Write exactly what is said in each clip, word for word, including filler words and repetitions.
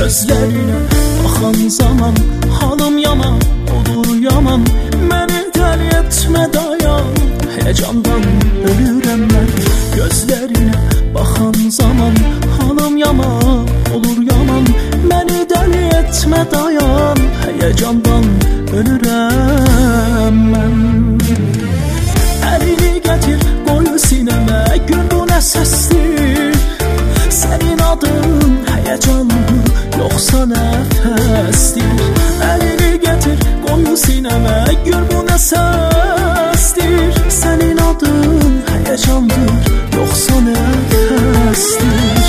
Gözlerine baxan zaman halım yaman olur yaman. Məni dəli etmə dayan, heyecandan ölürəm mən. Gözlerine baxan zaman halım yaman olur yaman. Məni dəli etmə dayan, heyecandan ölürəm mən. Əlini gətir qoy sinəmə, gör bu nə səsdir. Sənin adın heyecandır, yoxsa nəfəsdir. Əlini gətir qoy sinəmə, gör bu nə səsdir. Sənin adın heyecandır, yoxsa nəfəsdir.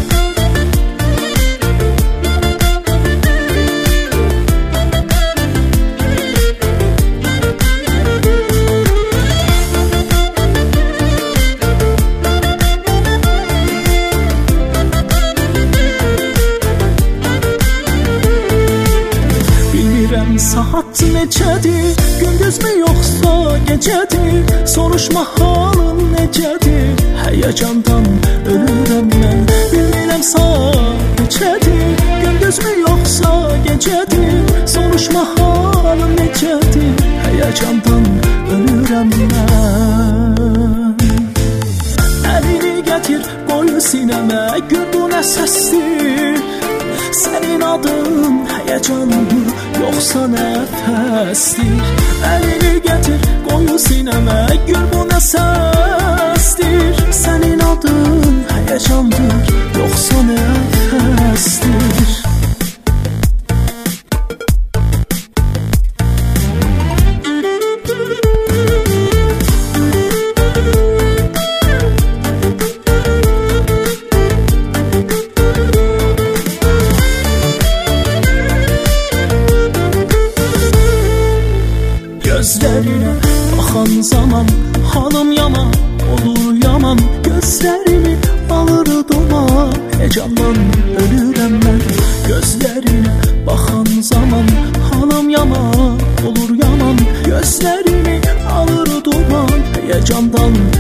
Saat necədir, gündüz mü yoxsa gecədir? Soruşma halın necədir, heyecandan ölürəm mən. Bilmirəm saat necədir, gündüz mü yoxsa gecədir? Soruşma halın necədir, heyecandan ölürəm mən. Əlini gətir qoy sinəmə, gör bu nə səsdir. Sənin adın heyecandır, yoxsa nəfəsdir. Əlini gətir qoy sinəmə, gör bu nə səsdir. Sənin adın heyecandır, yoxsa nəfəsdir. Gözlerine baxan zaman halım yaman olur yaman. Gözlerimi alır doma, heyecandan ölürəm mən. Gözlerine baxan zaman halım yaman olur yaman. Gözlerimi alır doma, heyecandan